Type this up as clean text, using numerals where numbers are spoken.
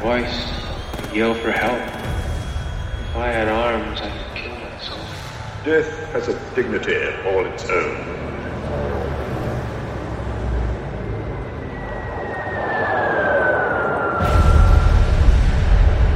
voice, I'd yell for help. If I had arms, I could kill myself. Death has a dignity all its own.